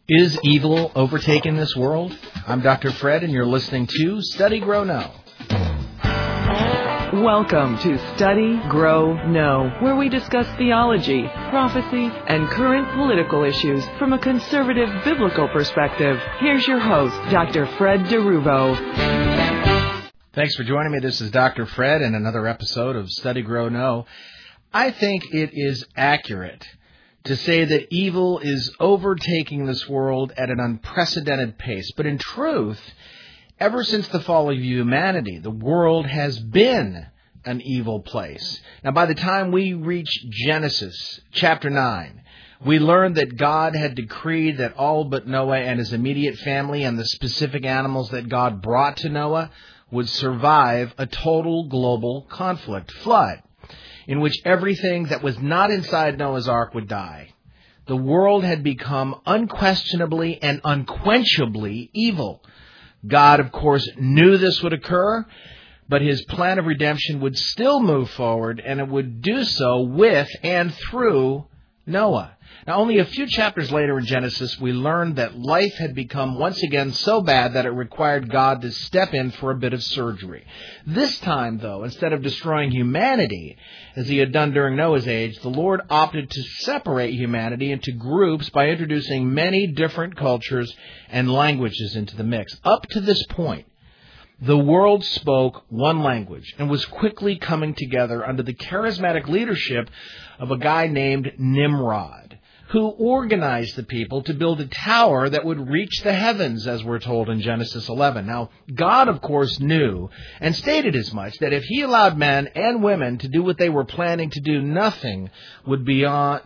Is evil overtaking this world? I'm Dr. Fred, and you're listening to Study, Grow, Know. Welcome to Study, Grow, Know, where we discuss theology, prophecy, and current political issues from a conservative biblical perspective. Here's your host, Dr. Fred DeRuvo. Thanks for joining me. This is Dr. Fred in another episode of Study, Grow, Know. I think it is accurate to say that evil is overtaking this world at an unprecedented pace. But in truth, ever since the fall of humanity, the world has been an evil place. Now, by the time we reach Genesis chapter 9, we learn that God had decreed that all but Noah and his immediate family and the specific animals that God brought to Noah would survive a total global conflict, flood, in which everything that was not inside Noah's Ark would die. The world had become unquestionably and unquenchably evil. God, of course, knew this would occur, but his plan of redemption would still move forward, and it would do so with and through Noah. Now, only a few chapters later in Genesis, we learned that life had become once again so bad that it required God to step in for a bit of surgery. This time, though, instead of destroying humanity, as he had done during Noah's age, the Lord opted to separate humanity into groups by introducing many different cultures and languages into the mix. Up to this point, the world spoke one language and was quickly coming together under the charismatic leadership of a guy named Nimrod, who organized the people to build a tower that would reach the heavens, as we're told in Genesis 11. Now, God, of course, knew and stated as much that if he allowed men and women to do what they were planning to do, nothing would be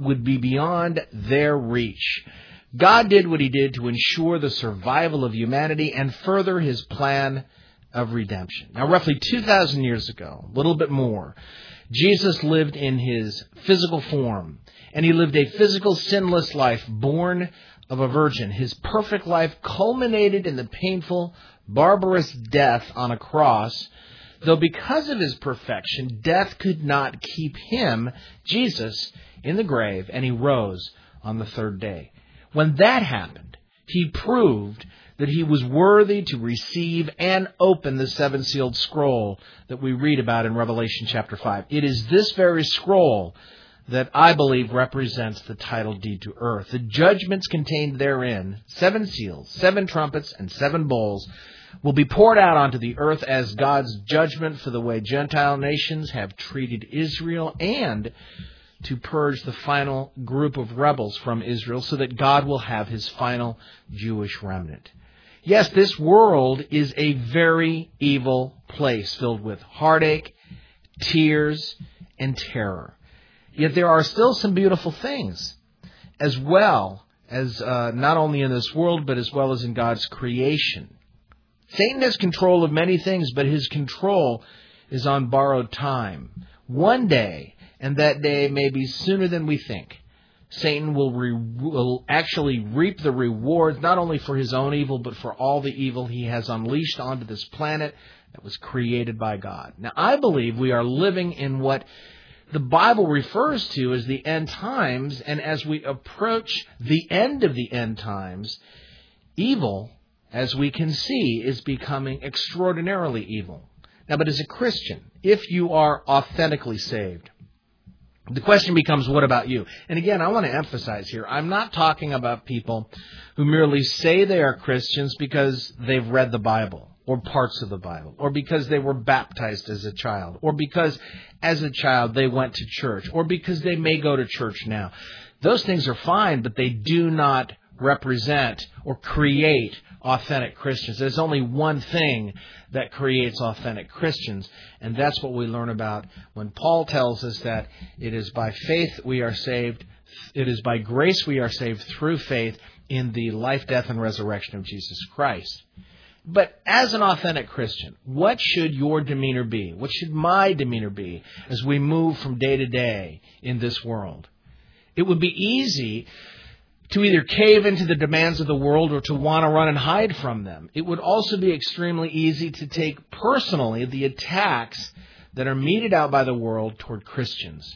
beyond their reach. God did what he did to ensure the survival of humanity and further his plan of redemption. Now, roughly 2,000 years ago, a little bit more, Jesus lived in his physical form, and he lived a physical, sinless life born of a virgin. His perfect life culminated in the painful, barbarous death on a cross, though because of his perfection, death could not keep him, Jesus, in the grave, and he rose on the third day. When that happened, he proved that he was worthy to receive and open the seven-sealed scroll that we read about in Revelation chapter 5. It is this very scroll that I believe represents the title deed to earth. The judgments contained therein, 7 seals, 7 trumpets, and 7 bowls, will be poured out onto the earth as God's judgment for the way Gentile nations have treated Israel, and to purge the final group of rebels from Israel so that God will have his final Jewish remnant. Yes, this world is a very evil place filled with heartache, tears, and terror. Yet there are still some beautiful things, as well as not only in this world, but as well as in God's creation. Satan has control of many things, but his control is on borrowed time. One day, and that day may be sooner than we think, Satan will actually reap the rewards, not only for his own evil, but for all the evil he has unleashed onto this planet that was created by God. Now, I believe we are living in what the Bible refers to as the end times, and as we approach the end of the end times, evil, as we can see, is becoming extraordinarily evil. Now, but as a Christian, if you are authentically saved, the question becomes, what about you? And again, I want to emphasize here, I'm not talking about people who merely say they are Christians because they've read the Bible, or parts of the Bible, or because they were baptized as a child, or because as a child they went to church, or because they may go to church now. Those things are fine, but they do not represent or create authentic Christians. There's only one thing that creates authentic Christians, and that's what we learn about when Paul tells us that it is by faith we are saved, it is by grace we are saved through faith in the life, death, and resurrection of Jesus Christ. But as an authentic Christian, what should your demeanor be? What should my demeanor be as we move from day to day in this world? It would be easy to either cave into the demands of the world or to want to run and hide from them. It would also be extremely easy to take personally the attacks that are meted out by the world toward Christians.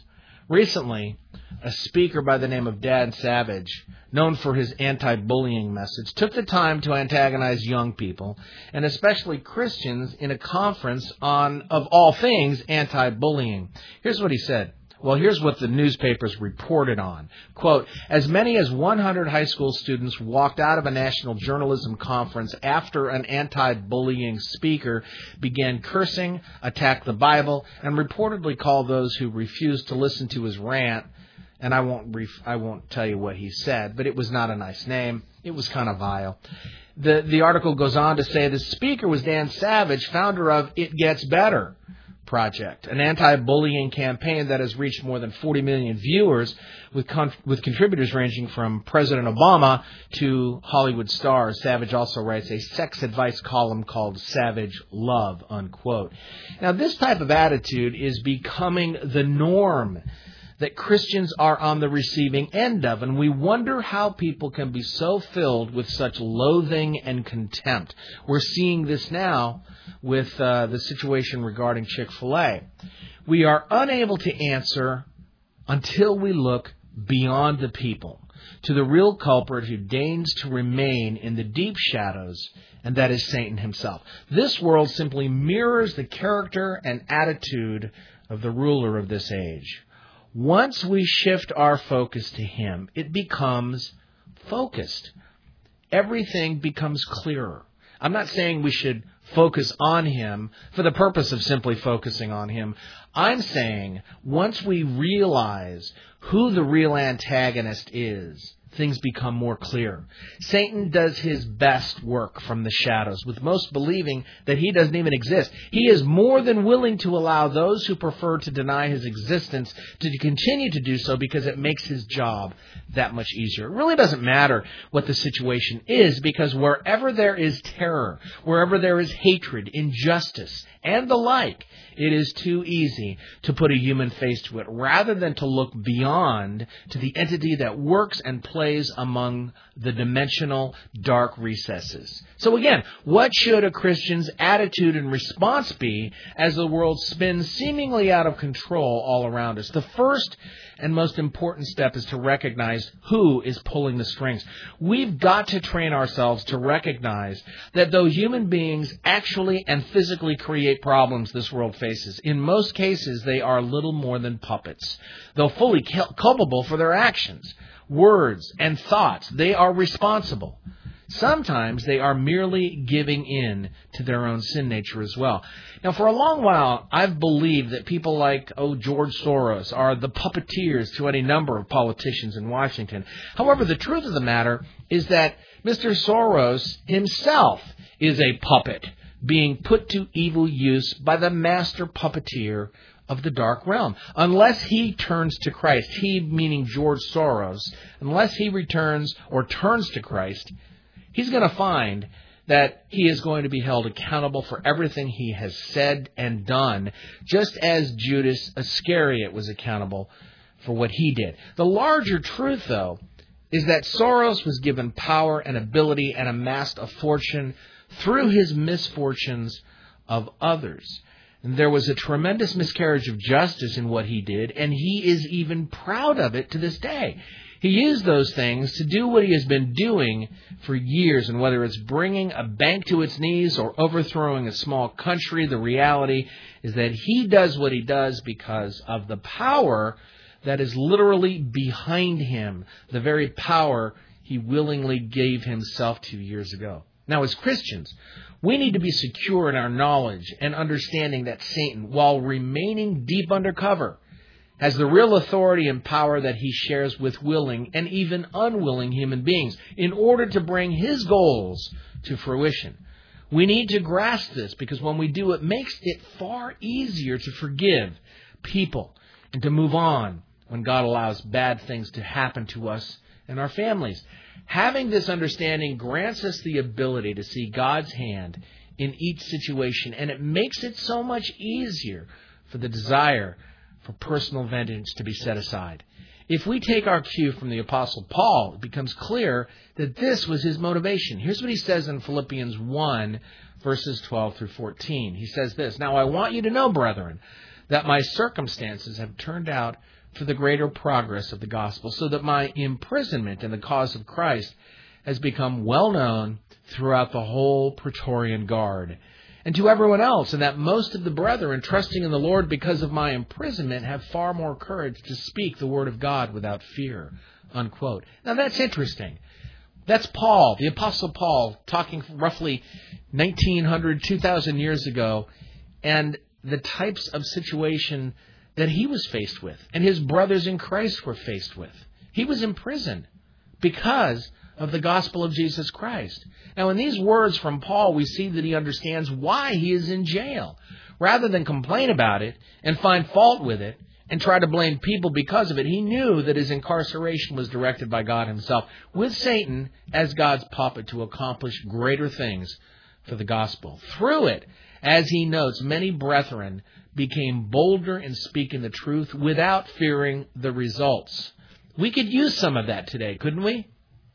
Recently, a speaker by the name of Dan Savage, known for his anti-bullying message, took the time to antagonize young people, and especially Christians, in a conference on, of all things, anti-bullying. Here's what he said. Well, here's what the newspapers reported on. Quote, as many as 100 high school students walked out of a national journalism conference after an anti-bullying speaker began cursing, attacked the Bible, and reportedly called those who refused to listen to his rant, and I won't tell you what he said, but it was not a nice name. It was kind of vile. The article goes on to say the speaker was Dan Savage, founder of It Gets Better Project, an anti-bullying campaign that has reached more than 40 million viewers, with contributors ranging from President Obama to Hollywood stars. Savage also writes a sex advice column called Savage Love, unquote. Now, this type of attitude is becoming the norm that Christians are on the receiving end of, and we wonder how people can be so filled with such loathing and contempt. We're seeing this now with the situation regarding Chick-fil-A. We are unable to answer until we look beyond the people to the real culprit who deigns to remain in the deep shadows, and that is Satan himself. This world simply mirrors the character and attitude of the ruler of this age. Once we shift our focus to him, it becomes focused. Everything becomes clearer. I'm not saying we should focus on him for the purpose of simply focusing on him. I'm saying once we realize who the real antagonist is, things become more clear. Satan does his best work from the shadows, with most believing that he doesn't even exist. He is more than willing to allow those who prefer to deny his existence to continue to do so because it makes his job that much easier. It really doesn't matter what the situation is, because wherever there is terror, wherever there is hatred, injustice, and the like, it is too easy to put a human face to it, rather than to look beyond to the entity that works and plays among the dimensional dark recesses. So again, what should a Christian's attitude and response be as the world spins seemingly out of control all around us? The first and most important step is to recognize who is pulling the strings. We've got to train ourselves to recognize that though human beings actually and physically create problems this world faces, in most cases they are little more than puppets. Though fully culpable for their actions, words, and thoughts, they are responsible. Sometimes they are merely giving in to their own sin nature as well. Now, for a long while, I've believed that people like, George Soros are the puppeteers to any number of politicians in Washington. However, the truth of the matter is that Mr. Soros himself is a puppet being put to evil use by the master puppeteer of the dark realm. Unless he turns to Christ, he meaning George Soros, unless he returns or turns to Christ, he's going to find that he is going to be held accountable for everything he has said and done, just as Judas Iscariot was accountable for what he did. The larger truth, though, is that Soros was given power and ability and amassed a fortune through his misfortunes of others. And there was a tremendous miscarriage of justice in what he did, and he is even proud of it to this day. He used those things to do what he has been doing for years, and whether it's bringing a bank to its knees or overthrowing a small country, the reality is that he does what he does because of the power that is literally behind him, the very power he willingly gave himself to years ago. Now, as Christians, we need to be secure in our knowledge and understanding that Satan, while remaining deep undercover, has the real authority and power that he shares with willing and even unwilling human beings in order to bring his goals to fruition. We need to grasp this, because when we do, it makes it far easier to forgive people and to move on when God allows bad things to happen to us and our families. Having this understanding grants us the ability to see God's hand in each situation, and it makes it so much easier for the desire for personal vengeance to be set aside. If we take our cue from the Apostle Paul, it becomes clear that this was his motivation. Here's what he says in Philippians 1, verses 12 through 14. He says this, "Now I want you to know, brethren, that my circumstances have turned out for the greater progress of the gospel, so that my imprisonment in the cause of Christ has become well known throughout the whole Praetorian Guard, and to everyone else, and that most of the brethren, trusting in the Lord because of my imprisonment, have far more courage to speak the word of God without fear." Unquote. Now that's interesting. That's Paul, the Apostle Paul, talking roughly 1900, 2000 years ago, and the types of situation that he was faced with, and his brothers in Christ were faced with. He was in prison because of the gospel of Jesus Christ. Now, in these words from Paul, we see that he understands why he is in jail. Rather than complain about it and find fault with it and try to blame people because of it, he knew that his incarceration was directed by God himself, with Satan as God's puppet to accomplish greater things for the gospel. Through it, as he notes, many brethren became bolder in speaking the truth without fearing the results. We could use some of that today, couldn't we?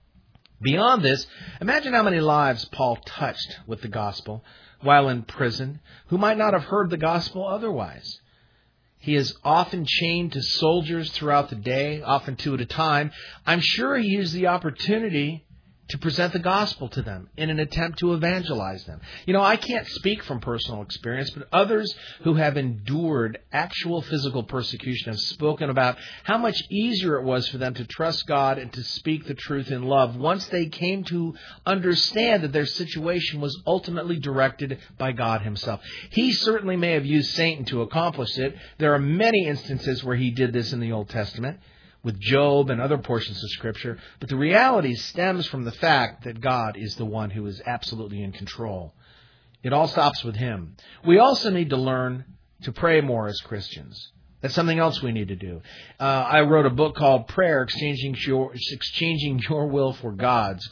Beyond this, imagine how many lives Paul touched with the gospel while in prison who might not have heard the gospel otherwise. He is often chained to soldiers throughout the day, often two at a time. I'm sure he used the opportunity to present the gospel to them in an attempt to evangelize them. You know, I can't speak from personal experience, but others who have endured actual physical persecution have spoken about how much easier it was for them to trust God and to speak the truth in love once they came to understand that their situation was ultimately directed by God himself. He certainly may have used Satan to accomplish it. There are many instances where he did this in the Old Testament, with Job and other portions of Scripture, but the reality stems from the fact that God is the one who is absolutely in control. It all stops with him. We also need to learn to pray more as Christians. That's something else we need to do. I wrote a book called Prayer, Exchanging Your Will for God's.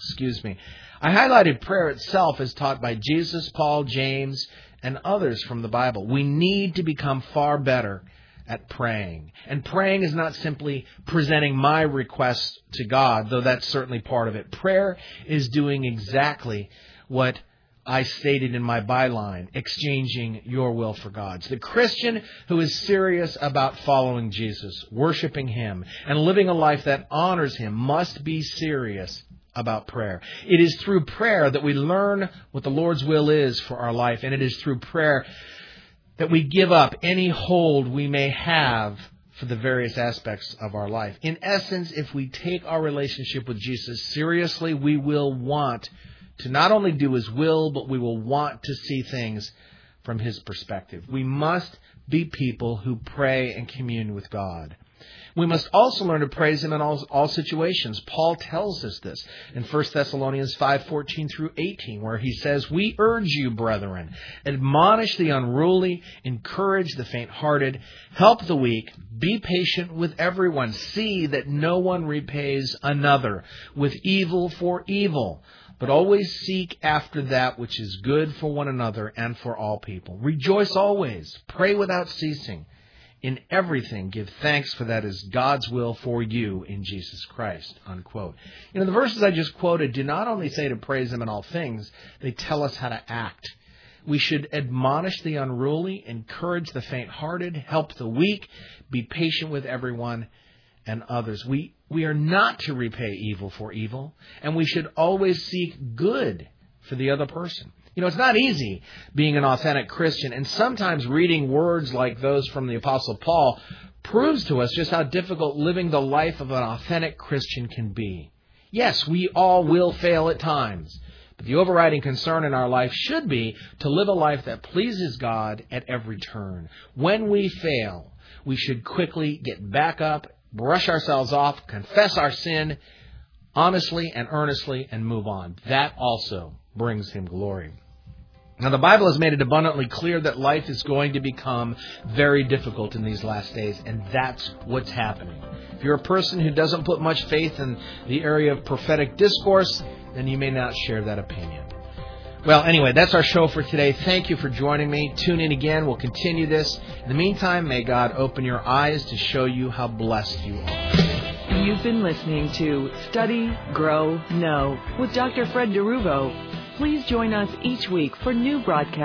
I highlighted prayer itself as taught by Jesus, Paul, James, and others from the Bible. We need to become far better at praying. And praying is not simply presenting my request to God, though that's certainly part of it. Prayer is doing exactly what I stated in my byline, exchanging your will for God's. The Christian who is serious about following Jesus, worshiping him, and living a life that honors him must be serious about prayer. It is through prayer that we learn what the Lord's will is for our life, and it is through prayer that we give up any hold we may have for the various aspects of our life. In essence, if we take our relationship with Jesus seriously, we will want to not only do his will, but we will want to see things from his perspective. We must be people who pray and commune with God. We must also learn to praise him in all situations. Paul tells us this in 1 Thessalonians 5:14 through 18, where he says, "We urge you, brethren, admonish the unruly, encourage the faint-hearted, help the weak, be patient with everyone. See that no one repays another with evil for evil, but always seek after that which is good for one another and for all people. Rejoice always, pray without ceasing. In everything, give thanks, for that is God's will for you in Jesus Christ." Unquote. You know, the verses I just quoted do not only say to praise him in all things, they tell us how to act. We should admonish the unruly, encourage the faint-hearted, help the weak, be patient with everyone and others. We are not to repay evil for evil, and we should always seek good for the other person. You know, it's not easy being an authentic Christian, and sometimes reading words like those from the Apostle Paul proves to us just how difficult living the life of an authentic Christian can be. Yes, we all will fail at times, but the overriding concern in our life should be to live a life that pleases God at every turn. When we fail, we should quickly get back up, brush ourselves off, confess our sin honestly and earnestly, and move on. That also brings him glory. Now, the Bible has made it abundantly clear that life is going to become very difficult in these last days, and that's what's happening. If you're a person who doesn't put much faith in the area of prophetic discourse, then you may not share that opinion. Well, anyway, that's our show for today. Thank you for joining me. Tune in again. We'll continue this. In the meantime, may God open your eyes to show you how blessed you are. You've been listening to Study, Grow, Know with Dr. Fred DeRuvo. Please join us each week for new broadcasts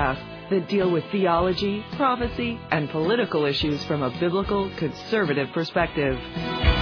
that deal with theology, prophecy, and political issues from a biblical conservative perspective.